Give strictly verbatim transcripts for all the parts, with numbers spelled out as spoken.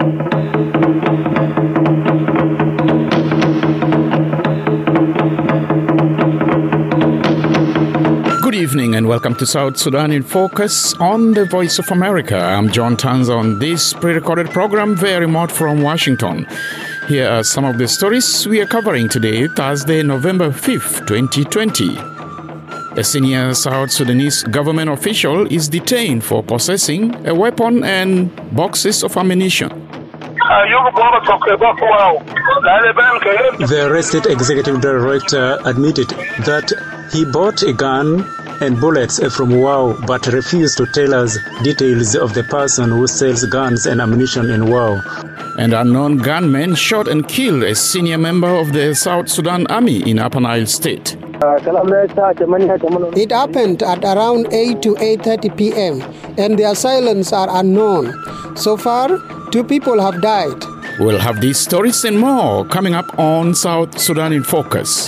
Good evening and welcome to South Sudan in Focus on the Voice of America. I'm John Tanza on this pre-recorded program very remote from Washington. Here are some of the stories we are covering today, Thursday, November fifth, twenty twenty. A senior South Sudanese government official is detained for possessing a weapon and boxes of ammunition. The arrested executive director admitted that he bought a gun and bullets from WOW but refused to tell us details of the person who sells guns and ammunition in WOW. An unknown gunman shot and killed a senior member of the South Sudan Army in Upper Nile State. It happened at around eight to eight thirty p.m. and the assailants are unknown. So far, two people have died. We'll have these stories and more coming up on South Sudan in Focus.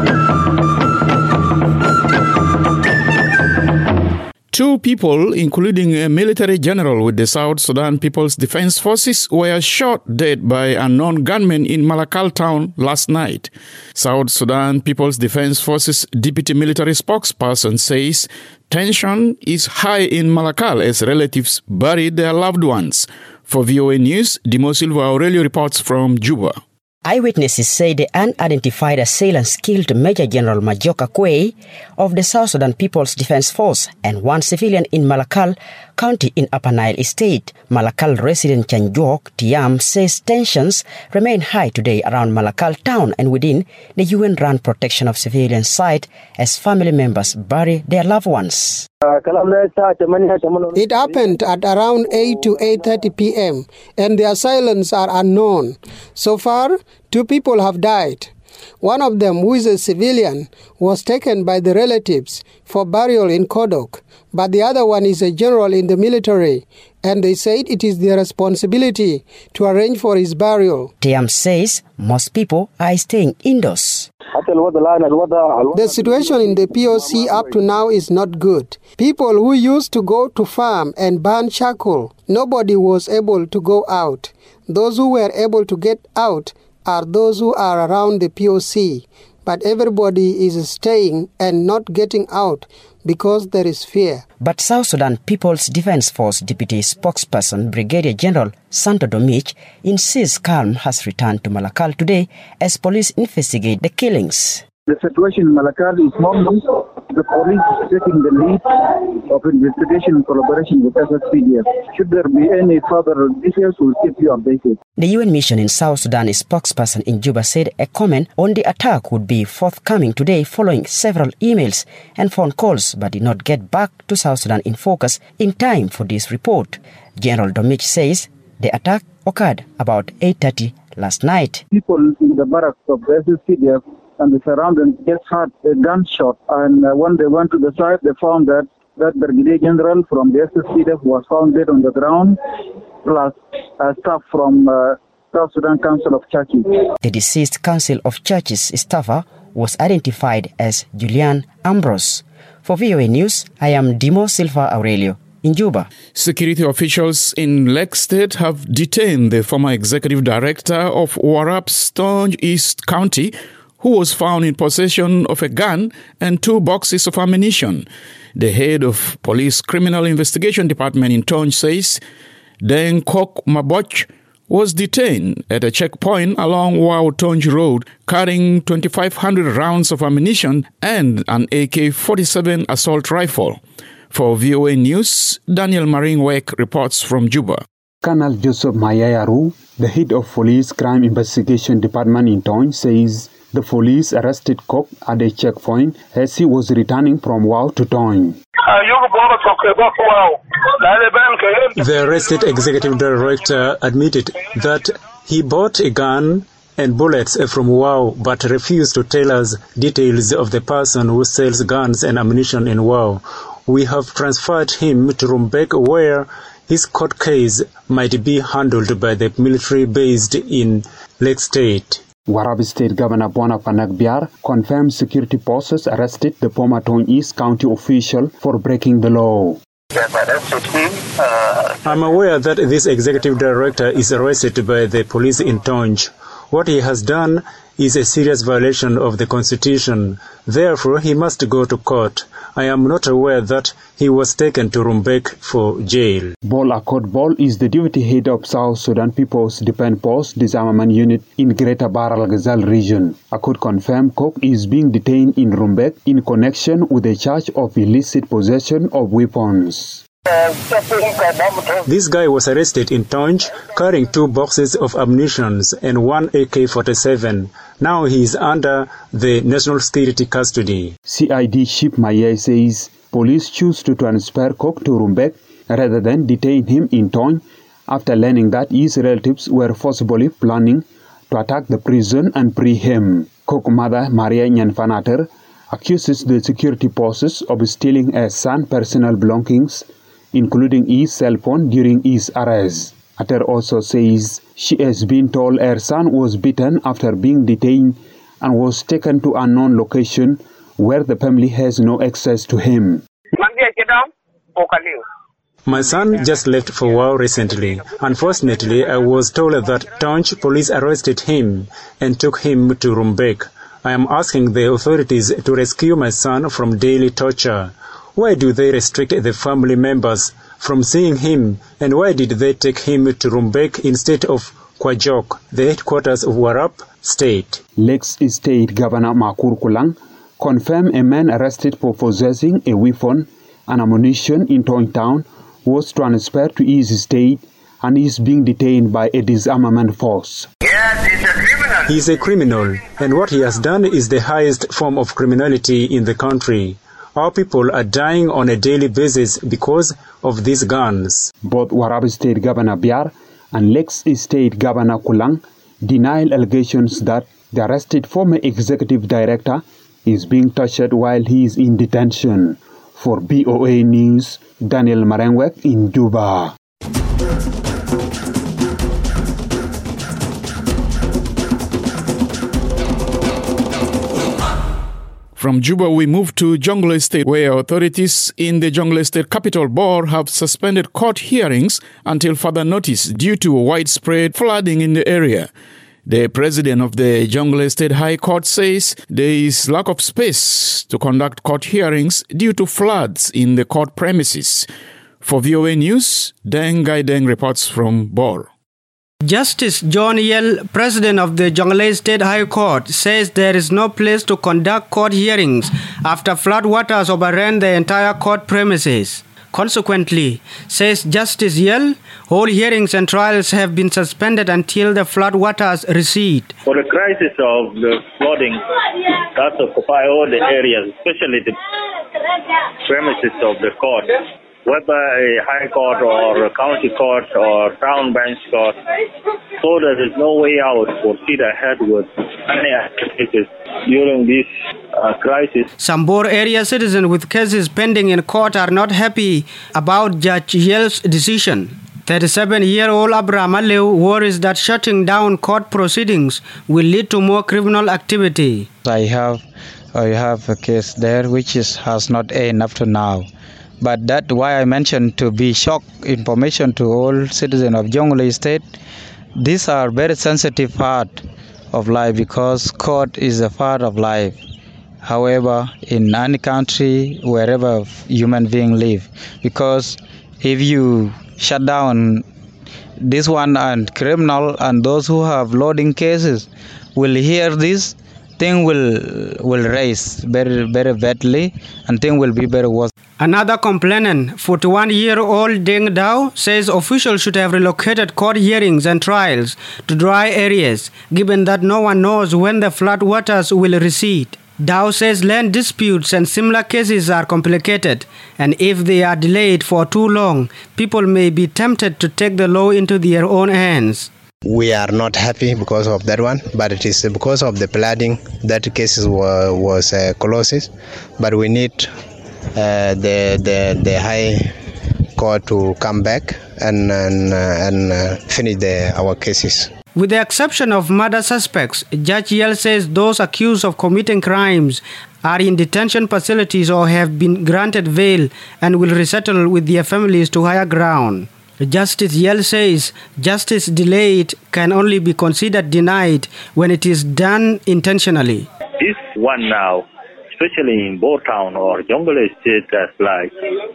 Two people, including a military general with the South Sudan People's Defense Forces, were shot dead by unknown gunmen in Malakal town last night. South Sudan People's Defense Forces deputy military spokesperson says tension is high in Malakal as relatives bury their loved ones. For V O A News, Dimo Silva Aurelio reports from Juba. Eyewitnesses say the unidentified assailants killed Major General Majoka Kwei of the South Sudan People's Defense Force and one civilian in Malakal County in Upper Nile State. Malakal resident Chanjok Tiam says tensions remain high today around Malakal town and within the U N-run protection of civilians site as family members bury their loved ones. It happened at around eight to eight thirty p.m. and the assailants are unknown. So far, two people have died. One of them, who is a civilian, was taken by the relatives for burial in Kodok, but the other one is a general in the military, and they said it is their responsibility to arrange for his burial. Tiam says most people are staying indoors. The situation in the P O C up to now is not good. People who used to go to farm and burn charcoal, nobody was able to go out. Those who were able to get out are those who are around the P O C, but everybody is staying and not getting out because there is fear. But South Sudan People's Defense Force Deputy Spokesperson Brigadier General Santo Domich insists calm has returned to Malakal today as police investigate the killings. The situation in Malakal is normal. The police is taking the lead of investigation in collaboration with S S P D F. Should there be any further details, we'll keep you updated. The U N mission in South Sudan, a spokesperson in Juba, said a comment on the attack would be forthcoming today following several emails and phone calls, but did not get back to South Sudan in Focus in time for this report. General Domich says the attack occurred about eight thirty last night. People in the barracks of the S S P D F and the surroundings just had a gunshot, and uh, when they went to the site, they found that that Brigadier General from the S S P D F was found dead on the ground, plus uh, staff from uh, South Sudan Council of Churches. The deceased Council of Churches staffer was identified as Julian Ambrose. For V O A News, I am Dimo Silva Aurelio in Juba. Security officials in Lake State have detained the former executive director of Warrap's Tonj East County, who was found in possession of a gun and two boxes of ammunition. The head of Police Criminal Investigation Department in Tonj says Deng Kok Maboch was detained at a checkpoint along Wow Tonj Road carrying twenty-five hundred rounds of ammunition and an A K forty-seven assault rifle. For V O A News, Daniel Maringwek reports from Juba. Colonel Joseph Mayayaru, the head of Police Crime Investigation Department in Tonj, says the police arrested Kok at a checkpoint as he was returning from Wow to Tonj. The arrested executive director admitted that he bought a gun and bullets from WOW but refused to tell us details of the person who sells guns and ammunition in WOW. We have transferred him to Rumbek, where his court case might be handled by the military based in Lake State. Warrap State Governor Bona Panagbiar confirmed security forces arrested the former Tonj East County official for breaking the law. I'm aware that this executive director is arrested by the police in Tonj. What he has done is a serious violation of the constitution. Therefore, he must go to court. I am not aware that he was taken to Rumbek for jail. Bol Akot Bol is the deputy head of South Sudan People's Defense Force Disarmament Unit in Greater Bahr el Ghazal region. Akot confirmed Kok is being detained in Rumbek in connection with a charge of illicit possession of weapons. This guy was arrested in Tonj carrying two boxes of ammunition and one A K forty-seven. Now he is under the national security custody. C I D Ship Maye says police choose to transfer Kok to Rumbek rather than detain him in Tonj after learning that his relatives were forcibly planning to attack the prison and free him. Kok's mother, Maria Nyanfanater, accuses the security forces of stealing her son's personal belongings, including his cell phone, during his arrest. Ater also says she has been told her son was beaten after being detained and was taken to an unknown location where the family has no access to him. My son just left for Wau recently. Unfortunately, I was told that Tonj police arrested him and took him to Rumbek. I am asking the authorities to rescue my son from daily torture. Why do they restrict the family members from seeing him, and why did they take him to Rumbek instead of Kwajok, the headquarters of Warrap State? Lakes State Governor Makur Kulang confirmed a man arrested for possessing a weapon and ammunition in Tonj Town was transferred to his state and is being detained by a disarmament force. Yes, he's a criminal. He is a criminal, and what he has done is the highest form of criminality in the country. Our people are dying on a daily basis because of these guns. Both Warrap State Governor Biar and Lakes State Governor Kulang denied allegations that the arrested former executive director is being tortured while he is in detention. For B O A News, Daniel Marengwek in Juba. From Juba, we move to Jonglei State, where authorities in the Jonglei State capital, Bor, have suspended court hearings until further notice due to widespread flooding in the area. The president of the Jonglei State High Court says there is lack of space to conduct court hearings due to floods in the court premises. For V O A News, Deng Gai Deng reports from Bor. Justice John Yell, president of the Jonglei State High Court, says there is no place to conduct court hearings after floodwaters overran the entire court premises. Consequently, says Justice Yell, all hearings and trials have been suspended until the floodwaters recede. For the crisis of the flooding that occupy all the areas, especially the premises of the court, whether a high court or a county court or town bench court, so there is no way out for proceed ahead with any activities during this uh, crisis. Some Bor area citizens with cases pending in court are not happy about Judge Yell's decision. thirty-seven-year-old Abraham Aleu worries that shutting down court proceedings will lead to more criminal activity. I have, I have a case there which is, has not ended up to now. But that's why I mentioned to be shock information to all citizens of Jonglei State. These are very sensitive part of life because court is a part of life. However, in any country, wherever human beings live, because if you shut down this one and criminal and those who have loading cases will hear this, thing will will raise very very badly and thing will be very worse. Another complainant, forty-one-year-old Deng Dao, says officials should have relocated court hearings and trials to dry areas, given that no one knows when the floodwaters will recede. Dao says land disputes and similar cases are complicated, and if they are delayed for too long, people may be tempted to take the law into their own hands. We are not happy because of that one, but it is because of the flooding that cases were, was uh, closed. But we need uh, the, the the High Court to come back and and, uh, and uh, finish the, our cases. With the exception of murder suspects, Judge Yell says those accused of committing crimes are in detention facilities or have been granted bail and will resettle with their families to higher ground. Justice Yell says justice delayed can only be considered denied when it is done intentionally. This one now, especially in Bo Town or Jonglei State, that's like,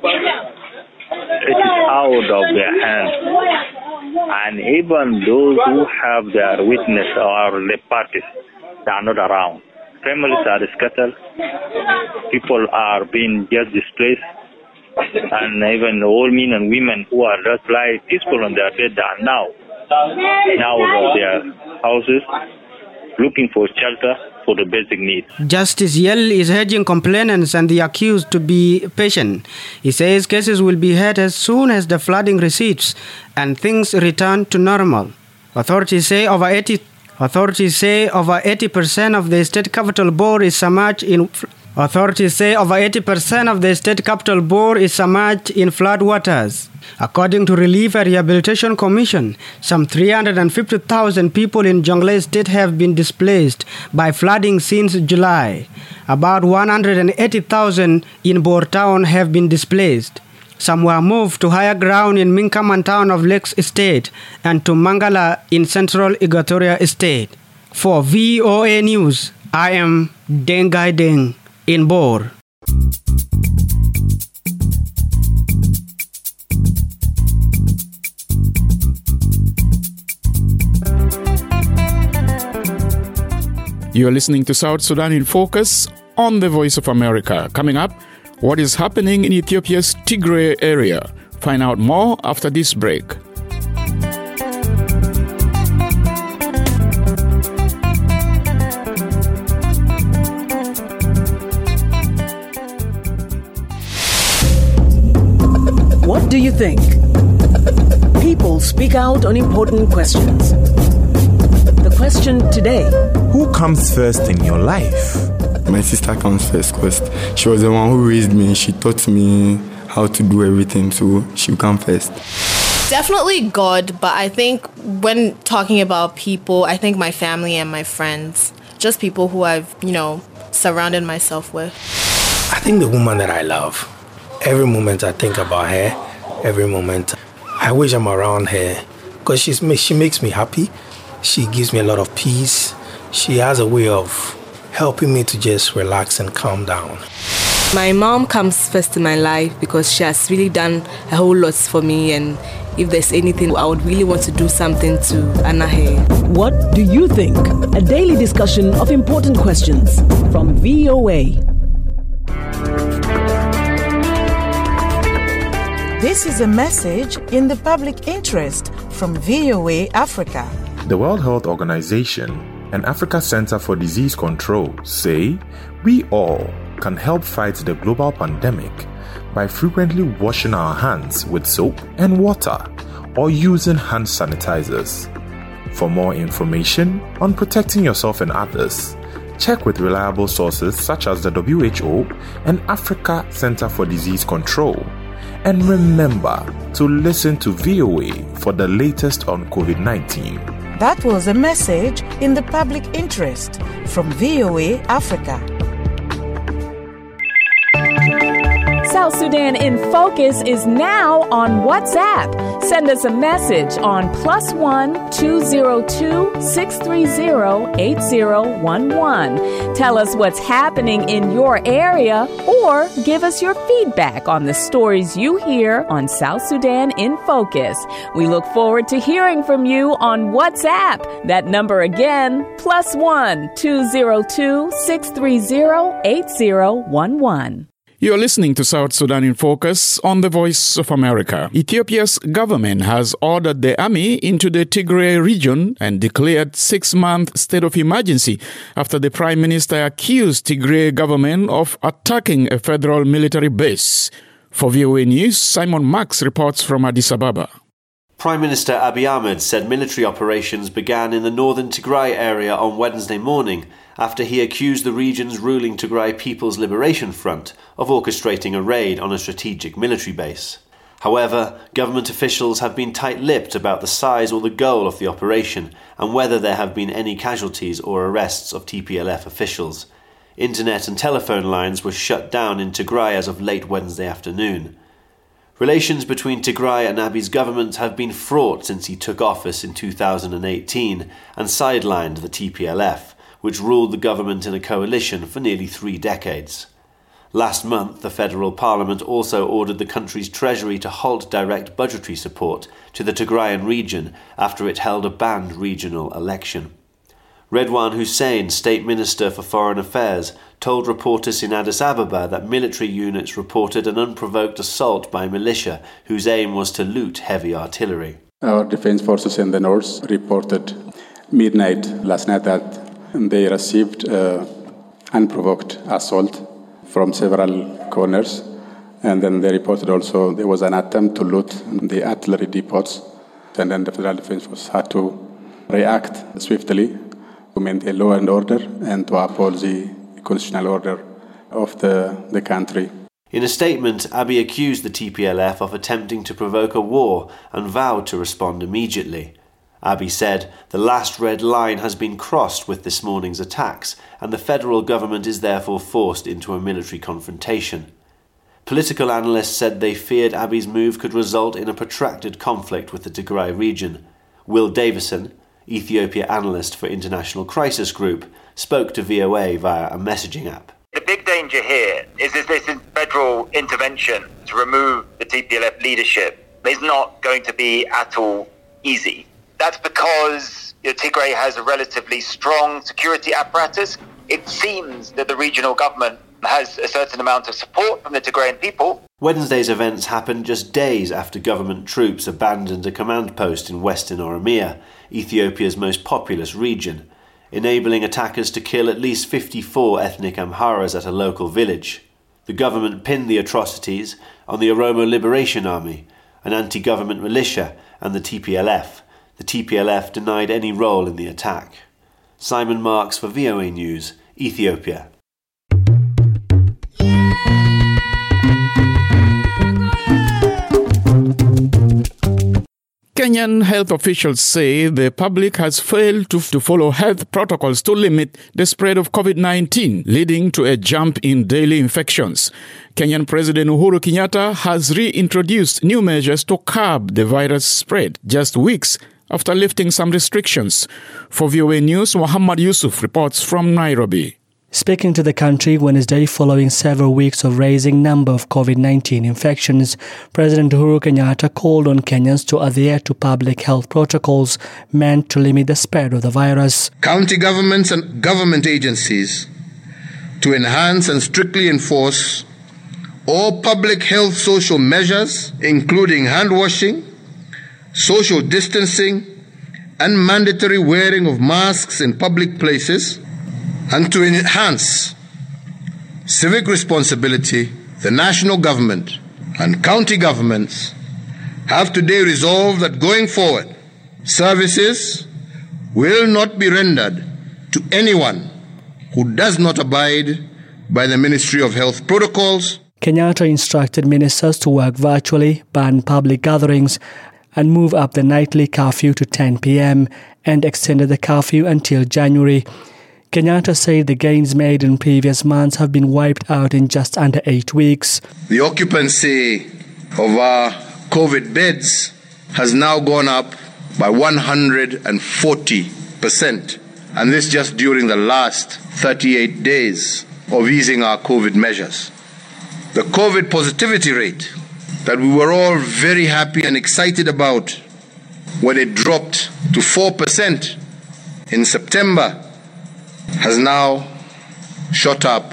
it is out of their hands. And even those who have their witness or the parties, they are not around. Families are scattered. People are being just displaced. And even old men and women who are just like peaceful on their bed are now, now out of their houses, looking for shelter for the basic needs. Justice Yell is urging complainants and the accused to be patient. He says cases will be heard as soon as the flooding recedes and things return to normal. Authorities say over eighty authorities say over eighty percent of the state capital Bor is submerged in Authorities say over eighty percent of the state capital Bor is submerged in flood waters. According to Relief and Rehabilitation Commission, some three hundred fifty thousand people in Jonglei State have been displaced by flooding since July. About one hundred eighty thousand in Bor Town have been displaced. Some were moved to higher ground in Minkaman town of Lakes Estate and to Mangala in central Equatoria Estate. For V O A News, I am Dengai Deng in Bor. You are listening to South Sudan in Focus on the Voice of America. Coming up, what is happening in Ethiopia's Tigray area? Find out more after this break. What do you think? People speak out on important questions. The question today: who comes first in your life? My sister comes first because she was the one who raised me. She taught me how to do everything, so she will come first. Definitely God, but I think when talking about people, I think my family and my friends, just people who I've, you know, surrounded myself with. I think the woman that I love. Every moment I think about her, every moment I wish I'm around her because she's she makes me happy. She gives me a lot of peace. She has a way of helping me to just relax and calm down. My mom comes first in my life because she has really done a whole lot for me, and if there's anything, I would really want to do something to honor her. What do you think? A daily discussion of important questions from V O A. This is a message in the public interest from V O A Africa. The World Health Organization and Africa Center for Disease Control say we all can help fight the global pandemic by frequently washing our hands with soap and water or using hand sanitizers. For more information on protecting yourself and others, check with reliable sources such as the W H O and Africa Center for Disease Control. And remember to listen to V O A for the latest on COVID nineteen. That was a message in the public interest from V O A Africa. South Sudan in Focus is now on WhatsApp. Send us a message on plus one two zero two six three zero eight zero one one. Tell us what's happening in your area or give us your feedback on the stories you hear on South Sudan in Focus. We look forward to hearing from you on WhatsApp. That number again, plus one two zero two six three zero eight zero one one. You're listening to South Sudan in Focus on the Voice of America. Ethiopia's government has ordered the army into the Tigray region and declared six-month state of emergency after the Prime Minister accused Tigray government of attacking a federal military base. For V O A News, Simon Max reports from Addis Ababa. Prime Minister Abiy Ahmed said military operations began in the northern Tigray area on Wednesday morning after he accused the region's ruling Tigray People's Liberation Front of orchestrating a raid on a strategic military base. However, government officials have been tight-lipped about the size or the goal of the operation and whether there have been any casualties or arrests of T P L F officials. Internet and telephone lines were shut down in Tigray as of late Wednesday afternoon. Relations between Tigray and Abiy's government have been fraught since he took office in two thousand eighteen and sidelined the T P L F, which ruled the government in a coalition for nearly three decades. Last month, the federal parliament also ordered the country's treasury to halt direct budgetary support to the Tigrayan region after it held a banned regional election. Redwan Hussein, State Minister for Foreign Affairs, told reporters in Addis Ababa that military units reported an unprovoked assault by militia whose aim was to loot heavy artillery. Our defense forces in the north reported midnight last night that they received uh, unprovoked assault from several corners, and then they reported also there was an attempt to loot the artillery depots, and then the Federal Defense Force had to react swiftly to maintain law and order and to uphold the constitutional order of the, the country. In a statement, Abiy accused the T P L F of attempting to provoke a war and vowed to respond immediately. Abiy said the last red line has been crossed with this morning's attacks, and the federal government is therefore forced into a military confrontation. Political analysts said they feared Abiy's move could result in a protracted conflict with the Tigray region. Will Davison, Ethiopia analyst for International Crisis Group, spoke to V O A via a messaging app. The big danger here is, is this federal intervention to remove the T P L F leadership is not going to be at all easy. That's because you know, Tigray has a relatively strong security apparatus. It seems that the regional government has a certain amount of support from the Tigrayan people. Wednesday's events happened just days after government troops abandoned a command post in western Oromia, Ethiopia's most populous region, enabling attackers to kill at least fifty-four ethnic Amharas at a local village. The government pinned the atrocities on the Oromo Liberation Army, an anti-government militia, and the T P L F. The T P L F denied any role in the attack. Simon Marks for V O A News, Ethiopia. Kenyan health officials say the public has failed to, to follow health protocols to limit the spread of COVID nineteen, leading to a jump in daily infections. Kenyan President Uhuru Kenyatta has reintroduced new measures to curb the virus spread just weeks after lifting some restrictions. For V O A News, Muhammad Yusuf reports from Nairobi. Speaking to the country Wednesday following several weeks of raising number of COVID nineteen infections, President Uhuru Kenyatta called on Kenyans to adhere to public health protocols meant to limit the spread of the virus. County governments and government agencies to enhance and strictly enforce all public health social measures, including hand washing, social distancing, and mandatory wearing of masks in public places, and to enhance civic responsibility. The national government and county governments have today resolved that going forward, services will not be rendered to anyone who does not abide by the Ministry of Health protocols. Kenyatta instructed ministers to work virtually, ban public gatherings, and move up the nightly curfew to ten p.m. and extended the curfew until January. Kenyatta said the gains made in previous months have been wiped out in just under eight weeks. The occupancy of our COVID beds has now gone up by one hundred forty percent, and this just during the last thirty-eight days of easing our COVID measures. The COVID positivity rate that we were all very happy and excited about when it dropped to four percent in September has now shot up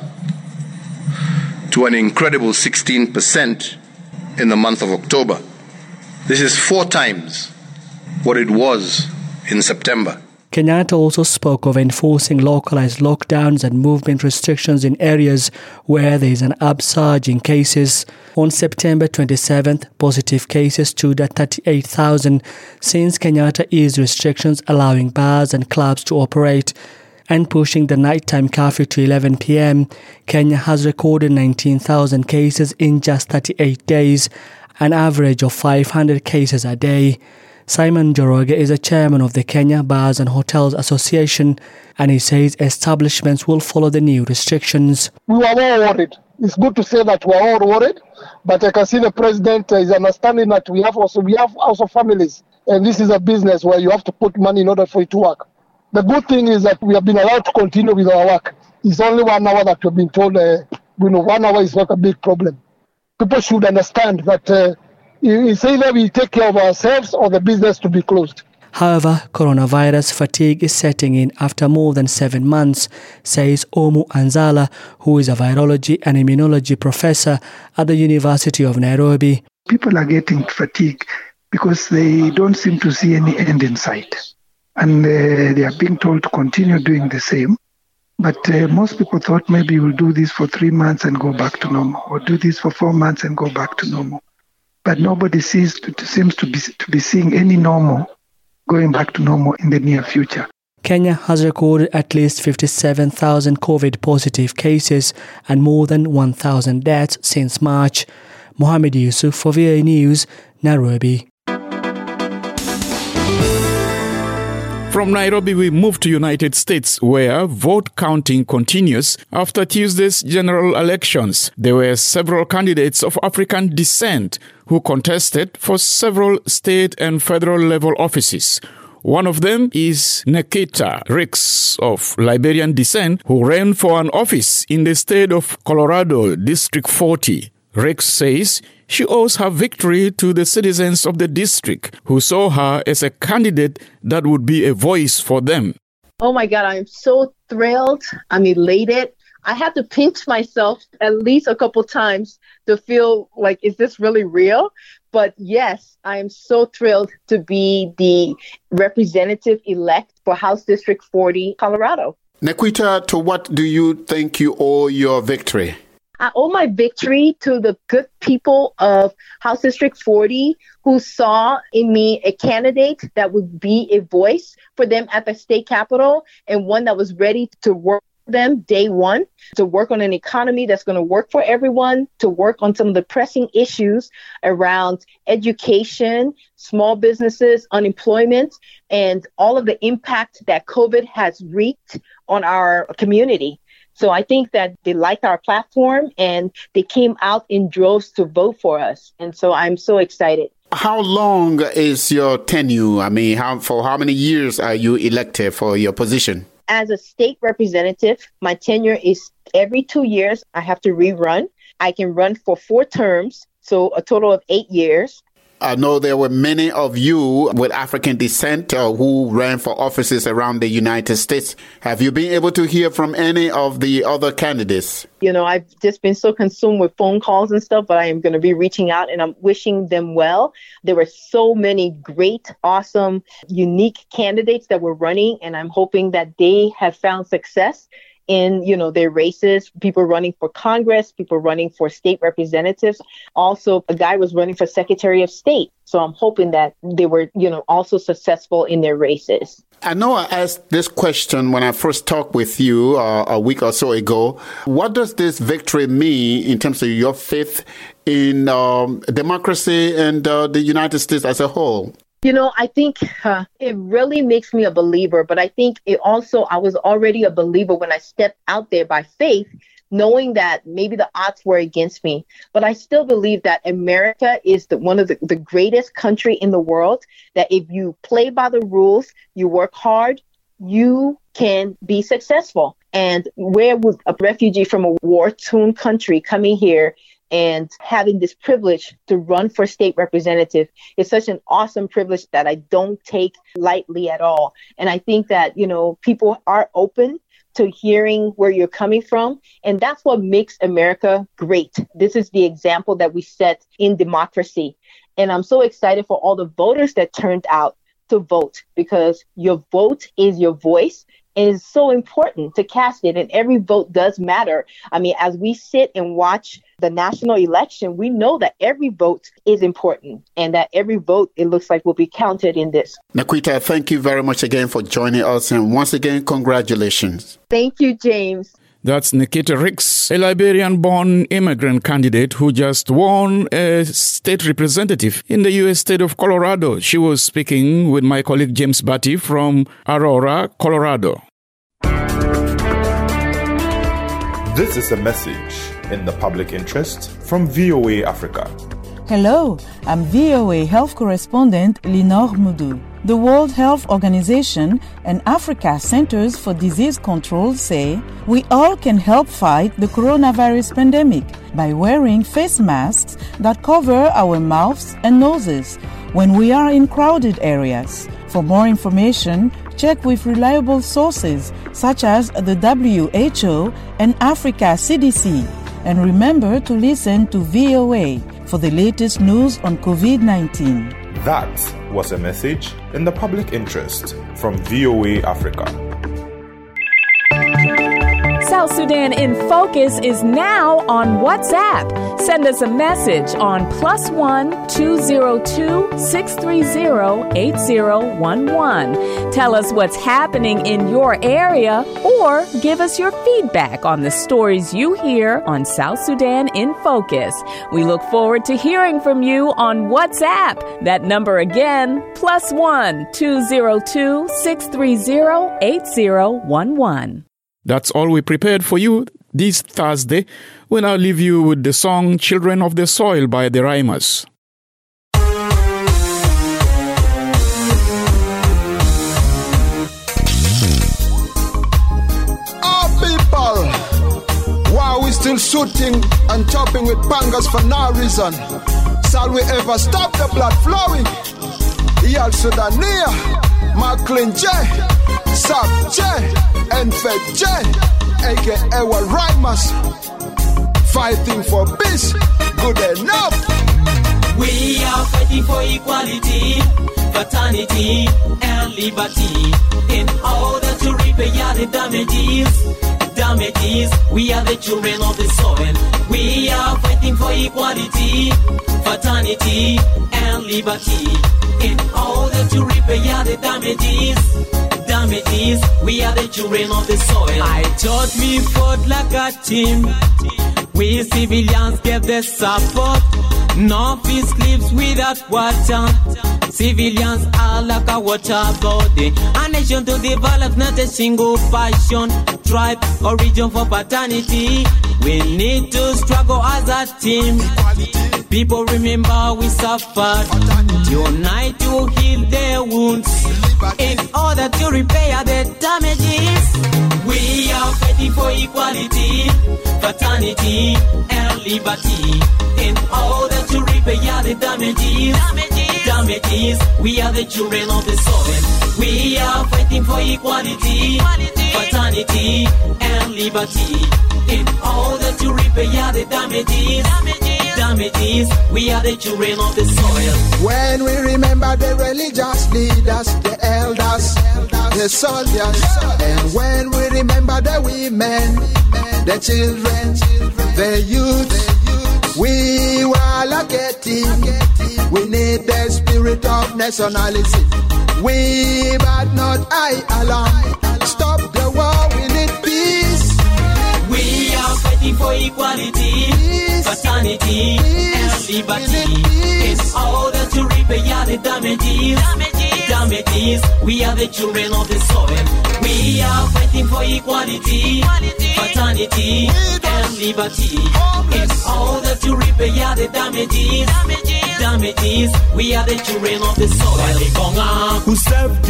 to an incredible sixteen percent in the month of October. This is four times what it was in September. Kenyatta also spoke of enforcing localized lockdowns and movement restrictions in areas where there is an upsurge in cases. On September twenty-seventh, positive cases stood at thirty-eight thousand since Kenyatta eased restrictions allowing bars and clubs to operate and pushing the nighttime curfew to eleven p.m. Kenya has recorded nineteen thousand cases in just thirty-eight days, an average of five hundred cases a day. Simon Njoroge is a chairman of the Kenya Bars and Hotels Association, and he says establishments will follow the new restrictions. We were all worried. It's good to say that we're all worried, but I can see the president is understanding that we have also we have also families, and this is a business where you have to put money in order for it to work. The good thing is that we have been allowed to continue with our work. It's only one hour that we've been told, uh, you know, one hour is not a big problem. People should understand that uh, it's either we take care of ourselves or the business to be closed. However, coronavirus fatigue is setting in after more than seven months, says Omu Anzala, who is a virology and immunology professor at the University of Nairobi. People are getting fatigued because they don't seem to see any end in sight. And uh, they are being told to continue doing the same. But uh, most people thought maybe we'll do this for three months and go back to normal, or do this for four months and go back to normal. But nobody sees to, seems to be to be seeing any normal going back to normal in the near future. Kenya has recorded at least fifty-seven thousand COVID-positive cases and more than one thousand deaths since March. Mohammed Yusuf for V O A News, Nairobi. From Nairobi, we move to United States, where vote counting continues after Tuesday's general elections. There were several candidates of African descent who contested for several state and federal level offices. One of them is Nikita Ricks of Liberian descent, who ran for an office in the state of Colorado, District forty. Ricks says she owes her victory to the citizens of the district who saw her as a candidate that would be a voice for them. Oh my God, I'm so thrilled. I'm elated. I had to pinch myself at least a couple times to feel like, is this really real? But yes, I am so thrilled to be the representative elect for House District forty, Colorado. Nikita, to what do you think you owe your victory? I owe my victory to the good people of House District forty who saw in me a candidate that would be a voice for them at the state capitol and one that was ready to work for them day one, to work on an economy that's going to work for everyone, to work on some of the pressing issues around education, small businesses, unemployment, and all of the impact that COVID has wreaked on our community. So I think that they liked our platform and they came out in droves to vote for us. And so I'm so excited. How long is your tenure? I mean, how, for how many years are you elected for your position? As a state representative, my tenure is every two years. I have to rerun. I can run for four terms, so a total of eight years. I know there were many of you with African descent uh, who ran for offices around the United States. Have you been able to hear from any of the other candidates? You know, I've just been so consumed with phone calls and stuff, but I am going to be reaching out and I'm wishing them well. There were so many great, awesome, unique candidates that were running, and I'm hoping that they have found success in, you know, their races, people running for Congress, people running for state representatives. Also, a guy was running for Secretary of State. So I'm hoping that they were, you know, also successful in their races. I know I asked this question when I first talked with you uh, a week or so ago. What does this victory mean in terms of your faith in um, democracy and uh, the United States as a whole? You know, I think uh, it really makes me a believer, but I think it also, I was already a believer when I stepped out there by faith, knowing that maybe the odds were against me. But I still believe that America is the, one of the, the greatest country in the world, that if you play by the rules, you work hard, you can be successful. And where would a refugee from a war-torn country coming here and having this privilege to run for state representative is such an awesome privilege that I don't take lightly at all. And I think that, you know, people are open to hearing where you're coming from. And that's what makes America great. This is the example that we set in democracy. And I'm so excited for all the voters that turned out to vote, because your vote is your voice. And it's so important to cast it, and every vote does matter. I mean, as we sit and watch the national election, we know that every vote is important and that every vote, it looks like, will be counted in this. Nikita, thank you very much again for joining us. And once again, congratulations. Thank you, James. That's Nikita Ricks, a Liberian-born immigrant candidate who just won a state representative in the U S state of Colorado. She was speaking with my colleague James Batty from Aurora, Colorado. This is a message in the public interest from V O A Africa. Hello, I'm V O A health correspondent Linor Moudou. The World Health Organization and Africa Centers for Disease Control say we all can help fight the coronavirus pandemic by wearing face masks that cover our mouths and noses when we are in crowded areas. For more information, check with reliable sources such as the W H O and Africa C D C. And remember to listen to V O A for the latest news on covid nineteen. That was a message in the public interest from V O A Africa. South Sudan in Focus is now on WhatsApp. Send us a message on plus one two zero two six three zero eight zero one one. Tell us what's happening in your area or give us your feedback on the stories you hear on South Sudan in Focus. We look forward to hearing from you on WhatsApp. That number again, plus one two zero two six three zero eight zero one one. That's all we prepared for you this Thursday. We now leave you with the song Children of the Soil by the Rhymers. Our people, why are we still shooting and chopping with pangas for no reason? Shall we ever stop the blood flowing? Yal Sudania, Macklin J, Sub J, and Fed J, aka our Rhymers, fighting for peace, good enough. We are fighting for equality, fraternity, and liberty in order to repair the damages. Damages, we are the children of the soil. We are fighting for equality, fraternity, and liberty in order to repair the damages. Damages, we are the children of the soil. I taught me fought like a team. We civilians gave the support. No peace lives without water. Civilians are like a water body. A nation to develop, not a single passion, tribe or region for paternity. We need to struggle as a team. People remember we suffered. Unite to heal their wounds in order to repair the damages. We are fighting for equality, fraternity, and liberty in order to repair the damages. Damages, we are the children of the soil. We are fighting for equality, fraternity, and liberty in order to repair the damages. Damages, we are the children of the soil. When we remember the religious leaders, the elders, the soldiers, and when we remember the women, the children, the youth, we were like getting. We need the spirit of nationalism. We, but not I alone. Stop the war, we need peace. We are fighting for equality, fraternity, and liberty in order to repair the damages. Damages, we are the children of the soil. We are fighting for equality, fraternity, and liberty in order to repair the damages. Damages, we are the children of the soil. Who saved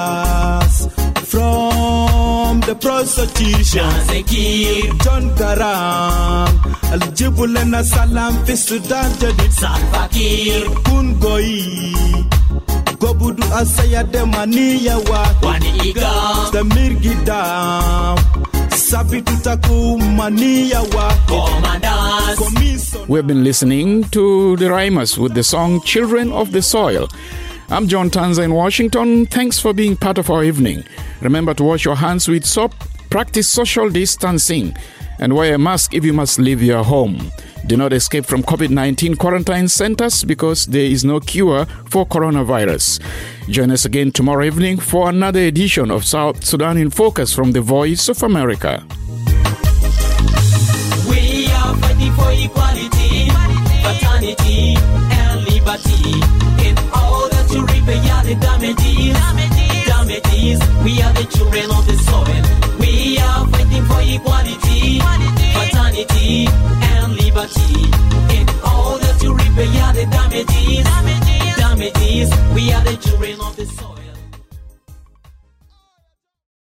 us from the prostitution? John Garang, Al-Jibulena Salam fi Sudan Jadid, Salva Kiir, Kun Goi, Gobudu Asaya Demaniya wa Wani Iga, Samir Gidam, Sabitutaku Maniya wa Commanders. We've been listening to the Rhymers with the song Children of the Soil. I'm John Tanza in Washington. Thanks for being part of our evening. Remember to wash your hands with soap, practice social distancing, and wear a mask if you must leave your home. Do not escape from covid nineteen quarantine centers because there is no cure for coronavirus. Join us again tomorrow evening for another edition of South Sudan in Focus from the Voice of America. for equality, fraternity, and liberty. In order to repair the damages, damages, we are the children of the soil. We are fighting for equality, fraternity, and liberty. In order to repair the damages, damages, we are the children of the soil.